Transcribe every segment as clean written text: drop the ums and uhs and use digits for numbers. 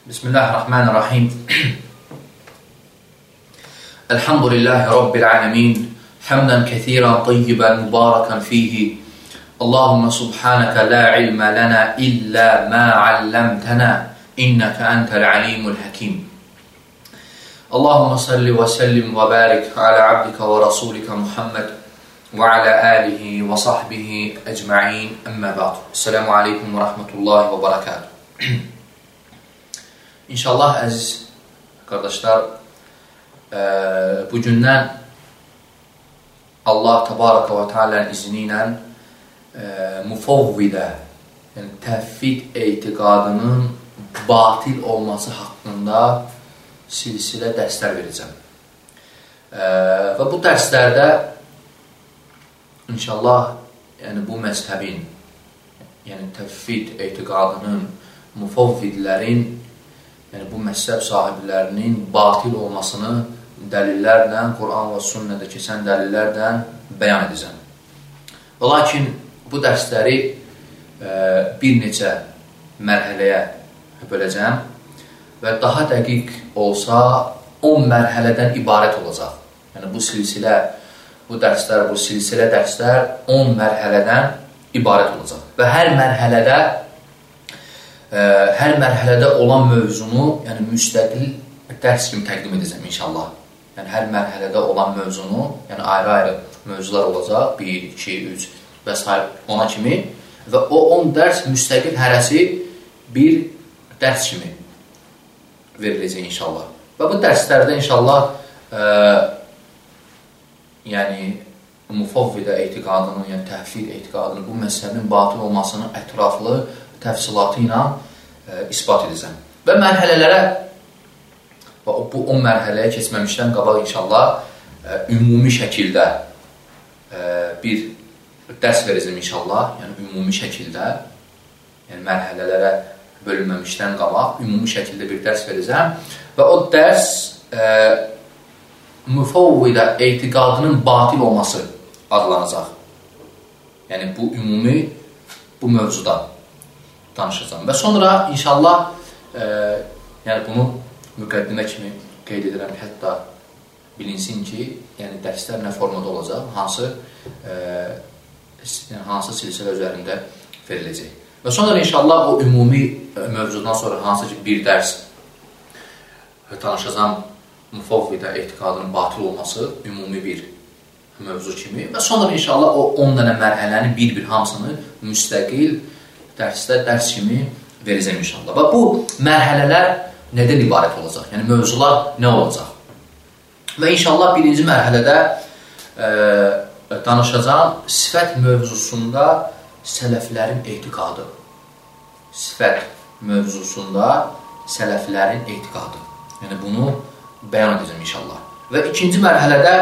Bismillahirrahmanirrahim. Elhamdülillahi Rabbil alemin. Hamdan kethiran tayyiban mübarakan fihi. Allahümme subhanaka la ilme lana illa ma allamtana. İnneke entel alimul hakim. Allahümme salli ve sellim ve barik ala abdika ve rasulika Muhammed ve ala alihi ve sahbihi ecma'in. Emme ba'du. Esselamu aleyküm ve rahmetullahi ve berekatuhu. İnşallah əziz qardaşlar, bugündən Allah Təbaraka və Teala'nın izni ilə mufavvidə, yəni təvhid etiqadının batil olması haqqında silsilə dərslər verəcəm. Və bu dərslərdə inşallah yəni bu məzhəbin, yəni təvhid etiqadının, mufavvidlərin, yəni bu məzhəb sahiblərinin batil olmasını dəlillərlə, Quran və sünnədə keçən dəlillərlə bəyan edəcəm. Və lakin bu dərsləri bir neçə mərhələyə böləcəm və daha dəqiq olsa 10 mərhələdən ibarət olacaq. Yəni bu silsilə, bu silsilə dərslər 10 mərhələdən ibarət olacaq. Və hər mərhələdə olan mövzunu, yəni müstəqil dərs kimi təqdim edəcəm inşallah. Yəni hər mərhələdə olan mövzunu, yəni ayrı-ayrı mövzular olacaq, 1, 2, 3 və s. ona kimi və o 10 dərs müstəqil hərəsi bir dərs kimi veriləcək inşallah. Və bu dərslərdə inşallah yəni mufavvidə etiqadının, yəni təvhid etiqadının, bu məzhəbin batil olmasının ətraflı təfsilatı ilə ispat edəcəm. Və mərhələlərə, bu 10 mərhələyə keçməmişdən qabaq inşallah ümumi şəkildə bir dərs verəcəm inşallah. Yəni ümumi şəkildə, yəni mərhələlərə bölünməmişdən qabaq ümumi şəkildə bir dərs verəcəm. Və o dərs mufavvidə etiqadının batil olması adlanacaq. Yəni bu ümumi, bu mövzuda danışacağım. Və sonra inşallah yəni bunu müqəddimə kimi qeyd edirəm ki, hətta bilinsin ki, yəni dərslər nə formada olacaq, hansı silsilə üzərində veriləcək. Və sonra inşallah o ümumi mövzudan sonra hansı ki bir dərs danışacağım mufavvidə etiqadının batil olması ümumi bir mövzu kimi və sonra inşallah o 10 dənə mərhələnin bir-bir hamısını müstəqil dərsdə dərs kimi verəcəm inşallah. Və bu mərhələlər nədən ibarət olacaq? Yəni mövzular nə olacaq? Və inşallah birinci mərhələdə danışacağım sifət mövzusunda sələflərin etiqadı. Sifət mövzusunda sələflərin etiqadı. Yəni bunu bəyan edəcəm inşallah. Və ikinci mərhələdə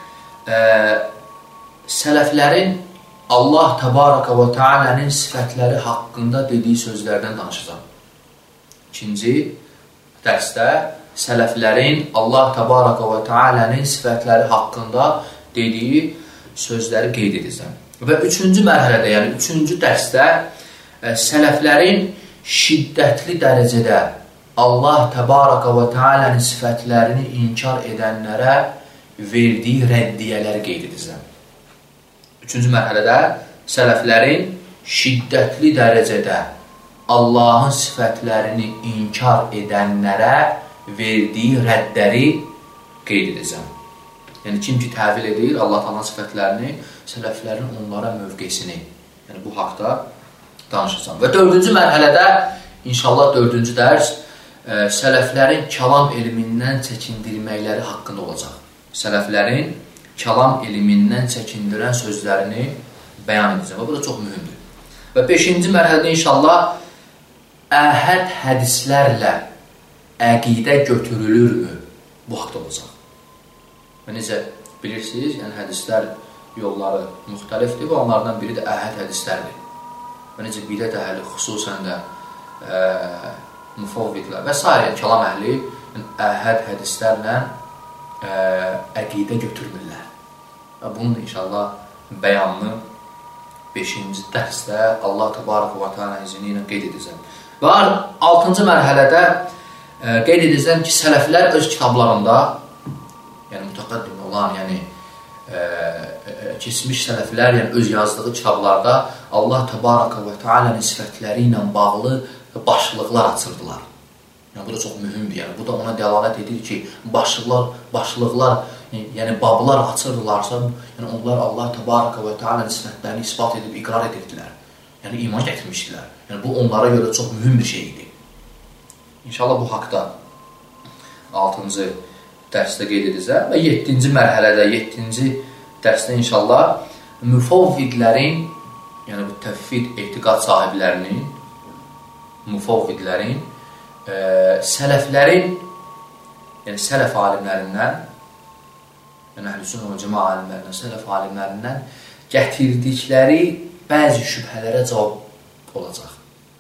sələflərin Allah Təbaraka və Teala'nın sifətləri haqqında dediyi sözlərdən danışacağım. İkinci dərsdə sələflərin Allah Təbaraka və Teala'nın sifətləri haqqında dediyi sözləri qeyd edəcəm. Və üçüncü mərhələdə, yəni üçüncü dərsdə sələflərin şiddətli dərəcədə Allah Təbaraka və Teala'nın sifətlərini inkar edənlərə verdiyi rəddiyələri qeyd edəcəm. Üçüncü mərhələdə sələflərin şiddətli dərəcədə Allahın sifətlərini inkar edənlərə verdiyi rəddləri qeyd edəcəm. Yəni kim ki təvil edir Allah Təala'nın sifətlərini, sələflərin onlara mövqesini, yəni bu haqda danışacağım. Və dördüncü mərhələdə inşallah dördüncü dərs sələflərin kəlam elmindən çəkindirməkləri haqqında olacaq. Sələflərin kəlam elmindən çəkindirən sözlərini bəyan edəcəm. Və bu da çox mühümdür. Və 5-ci mərhələdə inşallah əhəd hədislərlə əqidə götürülürmü? Bu haqda olacaq. Və necə bilirsiniz, yəni hədislər yolları müxtəlifdir və onlardan biri də əhəd hədislərdir. Və necə bidət əhli, xüsusən də mufavvidlər və s. kəlam əhli əhəd hədislərlə əqidə götürmürlər. Və bunun inşallah bəyanını 5-ci dərsdə Allah Təbaraka və Teala izni ilə qeyd edəcəm. Və 6-cı mərhələdə qeyd edəcəm ki, sələflər öz kitablarında, yəni mütəqəddim olan, yəni keçmiş sələflər, yəni öz yazdığı kitablarda Allah Təbaraka və Teala'nın sifətləri ilə bağlı başlıqlar açırdılar. Yəni, bu da çox mühümdür. Yəni, bu da ona dəlalət edir ki, başlıqlar, yəni bablar açırdılarsa, yəni onlar Allah Təbaraka və Teala'nın sifətlərini isbat edib, iqrar edirdilər. Yəni, iman gətirmişdilər. Yəni, bu onlara görə çox mühüm bir şey idi. İnşallah bu haqda 6-cı dərsdə qeyd edəcəm və 7-ci mərhələdə, 7-ci dərsdə inşallah müfavvidlərin, yəni bu təvhid etiqad sahiblərinin, müfavvidlərin, sələflərin, yəni sələf alimlərindən, yəni Əhlüsünnə və Cəmaə alimlərindən, sələf alimlərindən gətirdikləri bəzi şübhələrə cavab olacaq.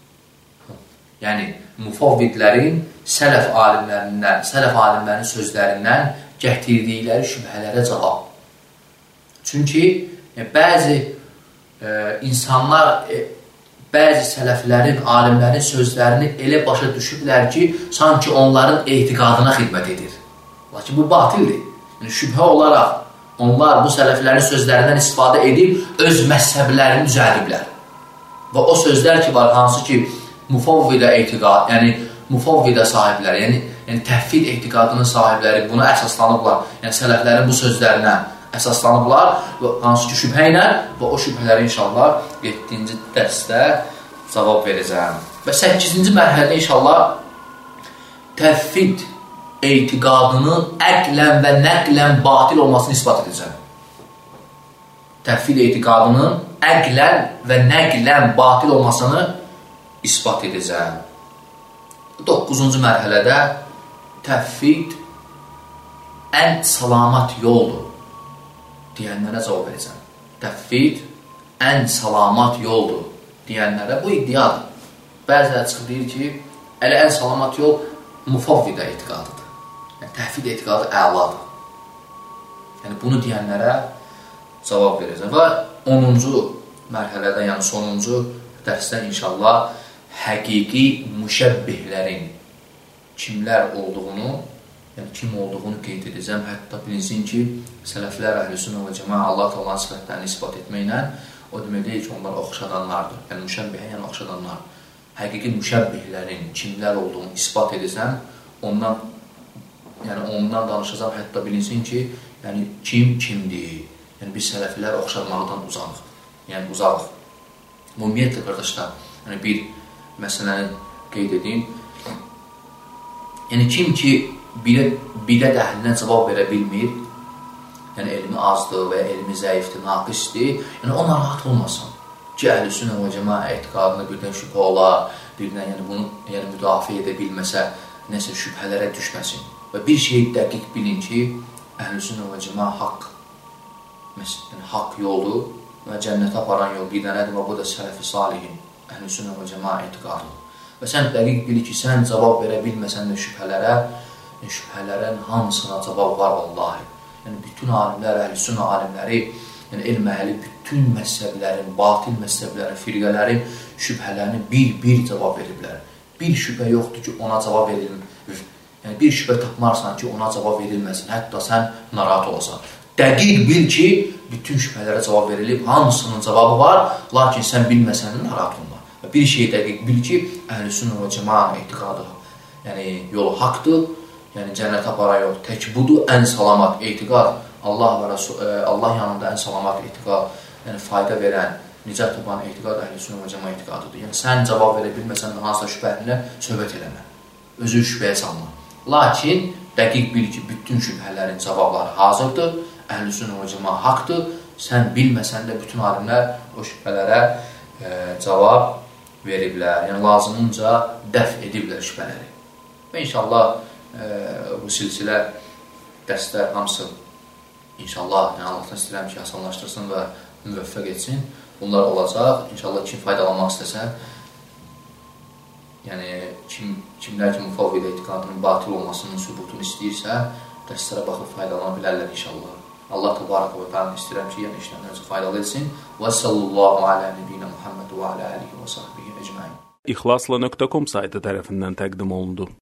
Yəni, müfavvidlərin sələf alimlərindən, sələf alimlərinin sözlərindən gətirdikləri şübhələrə cavab. Çünki bəzi insanlar, bəzi sələflərin, alimlərin sözlərini elə başa düşüblər ki, sanki onların etiqadına xidmət edir. Lakin bu batildir. Yəni, şübhə olaraq onlar bu sələflərin sözlərindən istifadə edib öz məzhəblərini düzəldiblər. Və o sözlər ki var, hansı ki müfavvidə etiqad, yəni müfavvidə sahibləri, yəni təvhid etiqadının sahibləri buna əsaslanıblar. Yəni sələflərin bu sözlərinə əsaslanıblar və hansı ki şübhə ilə və o şübhələri inşallah 7-ci dərsdə cavab verəcəm. Və 8-ci mərhələdə inşallah təvhid etiqadının əqlən və nəqlən batil olmasını isbat edəcəm. Təvhid etiqadının əqlən və nəqlən batil olmasını isbat edəcəm. 9-cu mərhələdə təvhid ən salamat yoldur deyənlərə cavab verəcəm. Təvhid ən salamat yoldur deyənlərə bu iddiadır. Bəziləri çıxıb deyir ki, elə ən salamat yol müfavvidə etiqadıdır. Yəni, təvhid etiqadı əladır. Yəni, bunu deyənlərə cavab verəcəm. Və 10-cu mərhələdə, yəni sonuncu dərsdə inşallah həqiqi müşəbbihlərin kimlər olduğunu, yəni kim olduğunu qeyd edəcəm. Hətta bilinsin ki, sələflər, Əhlüsünnə və Cəmaə Allah Təala'nın sifətlərini isbat etməklə o demək deyil ki, onlar oxşadanlardır. Yəni müşəbbihə, yəni oxşadanlar. Həqiqi müşəbbihlərin kimlər olduğunu isbat edəcəm. Ondan danışacağım. Hətta bilinsin ki, yəni kim kimdir? Yəni biz sələflər oxşamaqdan uzaqıq. Yəni uzaqıq. Ümumiyyətlə qardaşlar, yəni bir məsələni qeyd edeyim. Yəni kim ki bidət əhlinə cavab verə bilmir, yəni elmi azdır və elmi zəifdir, naqisdir, yəni o narahat olmasın ki, Əhlüsünnə və Cəmaə etiqadında birdən şübhə olar, birdən yəni bunu müdafiə edə bilməsə, nəsə şübhələrə düşməsin. Və bir şey dəqiq bilin ki, Əhlüsünnə və Cəmaə haqq yoldur və cənnətə aparan yol bir dənədir və bu da sələf-i salihin, Əhlüsünnə və Cəmaə etiqadıdır. Və sən dəqiq bil ki, sən cavab verə bilməsən də şübhələrin hamısına cavab var vallahi. Yəni, bütün alimlər, Əhlüsünnə alimləri, yəni elm əhli bütün məzhəblərin, batil məzhəblərin, firqələrin şübhələrini bir cavab veriblər. Bir şübhə yoxdur ki, ona cavab verilmir. Yəni, bir şübhə tapmarsan ki, ona cavab verilməsin, hətta sən narahat olasan. Dəqiq bil ki, bütün şübhələrə cavab verilib, hamısının cavabı var, lakin sən bilməsən də narahat olma. Bir şey dəqiq bil ki, Əhlüsünnə və Cəmaə etiqadı, yəni yolu haqdır, yəni cənnətə aparan yol tək budur, ən salamat etiqad, Allah yanında ən salamat etiqad, yəni fayda verən, nicat tapan etiqad Əhlüsünnə və Cəmaə etiqadıdır. Yəni sən cavab verə bilməsən də hansısa şübhəlinə söhbət eləmə, özü şübhəyə salma. Lakin dəqiq bil ki, bütün şübhələrin cavabları hazırdır, Əhlüsünnə və Cəmaə haqdır, sən bilməsən də bütün alimlər o şübhələrə cavab veriblər, yəni lazımınca dəf ediblər şübhələri. Və inşallah bu silsilə dərslər hamısı inşallah, yəni Allahdan istəyirəm ki, asanlaşdırsın və müvəffəq etsin. Bunlar olacaq. İnşallah kim faydalanmaq istəsə, yəni kimlər ki, müfavvidə etiqadının batil olmasının sübutunu istəyirsə, dərslərə baxıb faydalana bilərlər inşallah. Allah Təbaraka və Teala istəyirəm ki, yəni işlərinizi faydalı etsin. Və sallallahu alə nəbiyyinə Muhammed və alə alihi və sahbihi əcmain. İxlasla.com saytı tərəfindən təqdim olundu.